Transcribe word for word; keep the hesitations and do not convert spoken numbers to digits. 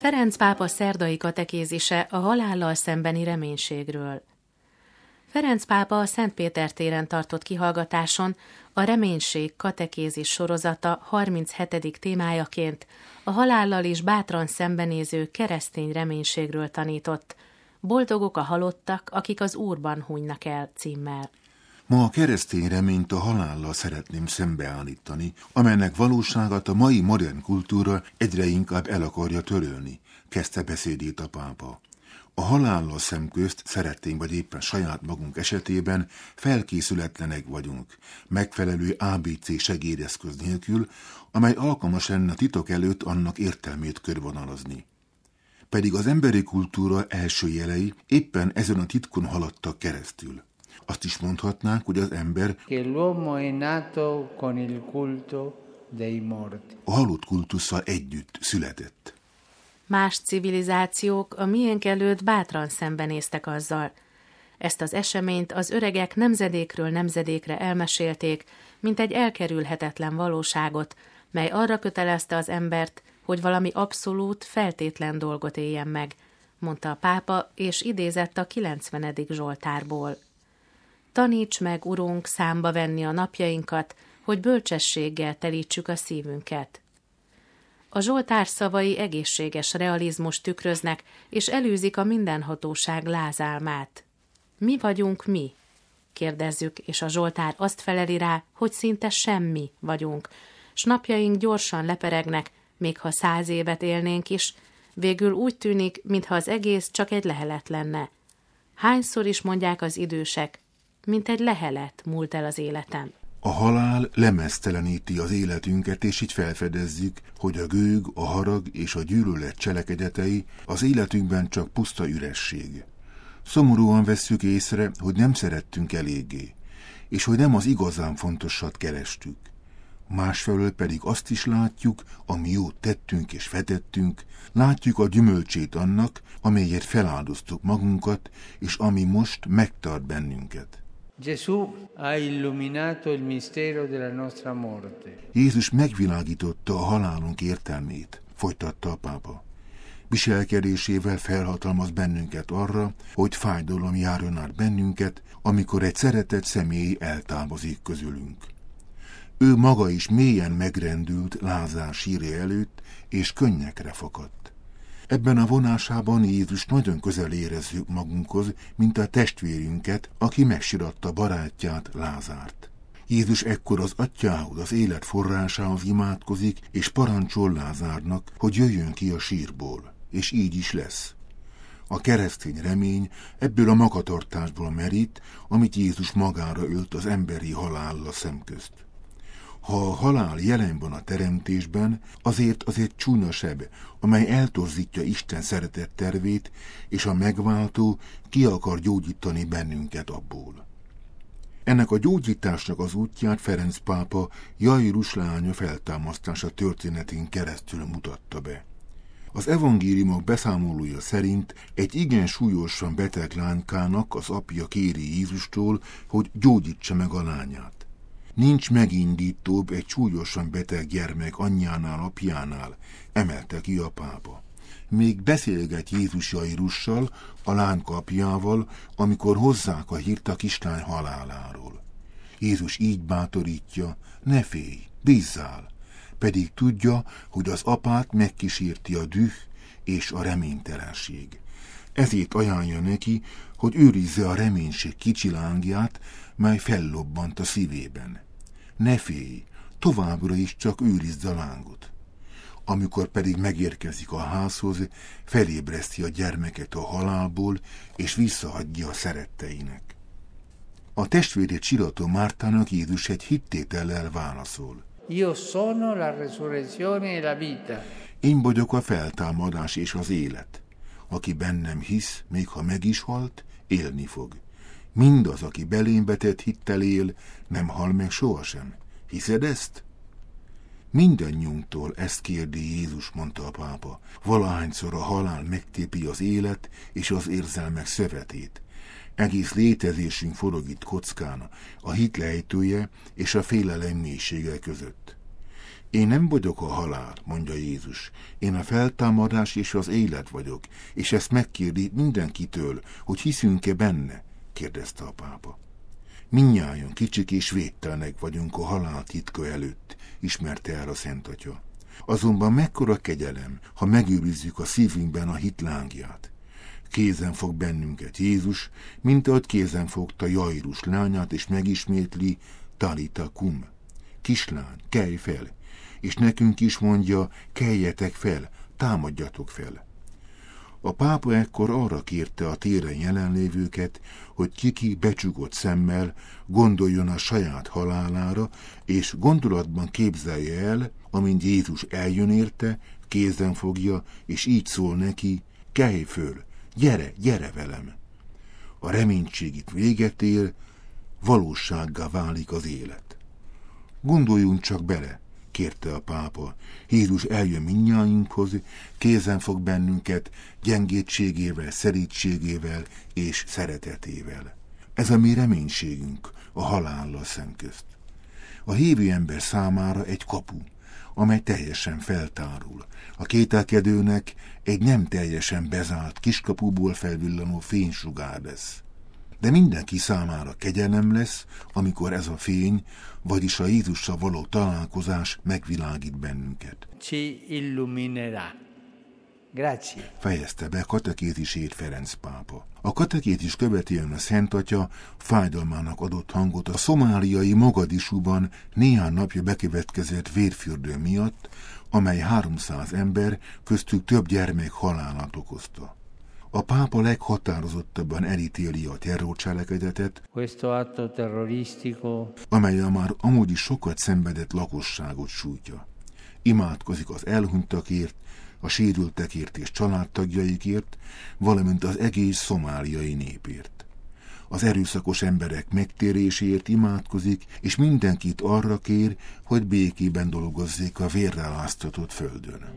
Ferenc pápa szerdai katekézise a halállal szembeni reménységről. Ferenc pápa a Szentpéter téren tartott kihallgatáson a reménység katekézis sorozata harminchetedik témájaként a halállal is bátran szembenéző keresztény reménységről tanított. Boldogok a halottak, akik az Úrban hunynak el címmel. Ma a keresztény reményt a halállal szeretném szembeállítani, amelynek valóságát a mai modern kultúra egyre inkább el akarja törölni, kezdte beszédét a pápa. A halállal szemközt szeretnénk, vagy éppen saját magunk esetében felkészületlenek vagyunk, megfelelő á bé cé segédeszköz nélkül, amely alkalmas lenne titok előtt annak értelmét körvonalazni. Pedig az emberi kultúra első jelei éppen ezen a titkon haladtak keresztül. Azt is mondhatnánk, hogy az ember a halott kultusszal együtt született. Más civilizációk a miénk előtt bátran szembenéztek azzal. Ezt az eseményt az öregek nemzedékről nemzedékre elmesélték, mint egy elkerülhetetlen valóságot, mely arra kötelezte az embert, hogy valami abszolút, feltétlen dolgot éljen meg, mondta a pápa, és idézett a kilencvenedik Zsoltárból. Taníts meg, Urunk, számba venni a napjainkat, hogy bölcsességgel telítsük a szívünket. A Zsoltár szavai egészséges realizmus tükröznek, és elűzik a mindenhatóság lázálmát. Mi vagyunk mi? Kérdezzük, és a Zsoltár azt feleli rá, hogy szinte semmi vagyunk, s napjaink gyorsan leperegnek, még ha száz évet élnénk is, végül úgy tűnik, mintha az egész csak egy lehelet lenne. Hányszor is mondják az idősek, mint egy lehelet múlt el az életem. A halál lemezteleníti az életünket, és így felfedezzük, hogy a gőg, a harag és a gyűlölet cselekedetei az életünkben csak puszta üresség. Szomorúan vesszük észre, hogy nem szerettünk eléggé, és hogy nem az igazán fontosat kerestük. Másfelől pedig azt is látjuk, ami jót tettünk és vetettünk, látjuk a gyümölcsét annak, amelyért feláldoztuk magunkat, és ami most megtart bennünket. Jézus megvilágította a halálunk értelmét, folytatta a pápa. Viselkedésével felhatalmaz bennünket arra, hogy fájdalom járjon át bennünket, amikor egy szeretett személy eltávozik közülünk. Ő maga is mélyen megrendült Lázár sírja előtt, és könnyekre fakadt. Ebben a vonásában Jézus nagyon közel érezzük magunkhoz, mint a testvérünket, aki megsiratta barátját, Lázárt. Jézus ekkor az atyához, az élet forrásához imádkozik, és parancsol Lázárnak, hogy jöjjön ki a sírból, és így is lesz. A keresztény remény ebből a magatartásból merít, amit Jézus magára ölt az emberi halállal szemközt. Ha a halál jelen van a teremtésben, azért az egy csúnya seb, amely eltorzítja Isten szeretett tervét, és a megváltó ki akar gyógyítani bennünket abból. Ennek a gyógyításnak az útját Ferenc pápa Jairus lánya feltámasztása történetén keresztül mutatta be. Az evangéliumok beszámolója szerint egy igen súlyosan beteg lánykának az apja kéri Jézustól, hogy gyógyítsa meg a lányát. Nincs megindítóbb egy súlyosan beteg gyermek anyjánál, apjánál, emelte ki a pápa. Még beszélget Jézus Jairussal, a lányka apjával, amikor hozzák a hírt a kislány haláláról. Jézus így bátorítja, ne félj, bízzál, pedig tudja, hogy az apát megkísérti a düh és a reménytelenség. Ezért ajánlja neki, hogy őrizze a reménység kicsi lángját, mely fellobbant a szívében. Ne félj, továbbra is csak őrizd a lángot. Amikor pedig megérkezik a házhoz, felébreszti a gyermeket a halálból, és visszaadja a szeretteinek. A testvére csirató Mártának Jézus egy hittétellel válaszol. Io sono la resurrezione e la vita. Én vagyok a feltámadás és az élet. Aki bennem hisz, még ha meg is halt, élni fog. Mindaz, aki belém vetett hittel él, nem hal meg sohasem. Hiszed ezt? Mindannyiunktól ezt kérdi Jézus, mondta a pápa. Valahányszor a halál megtépi az élet és az érzelmek szövetét. Egész létezésünk forog itt kockán, a hit lejtője és a félelem mélysége között. Én nem vagyok a halál, mondja Jézus. Én a feltámadás és az élet vagyok, és ezt megkérdi mindenkitől, hogy hiszünk-e benne, kérdezte a pápa. Mindnyájan kicsik és védtelenek vagyunk a halál titka előtt, ismerte el a Szent Atya. Azonban mekkora kegyelem, ha megőrizzük a szívünkben a hit lángját. Kézen fog bennünket Jézus, mint ahogy kézen fogta Jairus lányát, és megismétli Talita kum. Kislány, kelj fel! És nekünk is mondja, keljetek fel, támadjatok fel. A pápa ekkor arra kérte a téren jelenlévőket, hogy kiki becsukott szemmel gondoljon a saját halálára, és gondolatban képzelje el, amint Jézus eljön érte, kézen fogja, és így szól neki, kelj föl, gyere, gyere velem. A reménység itt véget ér, valósággá válik az élet. Gondoljunk csak bele, kérte a pápa. Jézus eljön mindnyájunkhoz, kézen fog bennünket gyengétségével, szerítségével és szeretetével. Ez a mi reménységünk a halállal szemközt. A hívő ember számára egy kapu, amely teljesen feltárul. A kételkedőnek egy nem teljesen bezárt kiskapuból felvillanó fénysugár lesz. De mindenki számára kegyelem lesz, amikor ez a fény, vagyis a Jézussal való találkozás megvilágít bennünket. Ci illuminerà. Grazie. Fejezte be katekézisét Ferenc pápa. A katekézis követően a Szent Atya fájdalmának adott hangot a szomáliai Mogadisúban néhány napja bekövetkezett vérfürdő miatt, amely háromszáz ember, köztük több gyermek halálát okozta. A pápa leghatározottabban elítéli a terrorcselekedetet, amely a már amúgy is sokat szenvedett lakosságot sújtja. Imádkozik az elhunytakért, a sérültekért és családtagjaikért, valamint az egész szomáliai népért. Az erőszakos emberek megtéréséért imádkozik, és mindenkit arra kér, hogy békében dolgozzék a vérrel áztatott földön.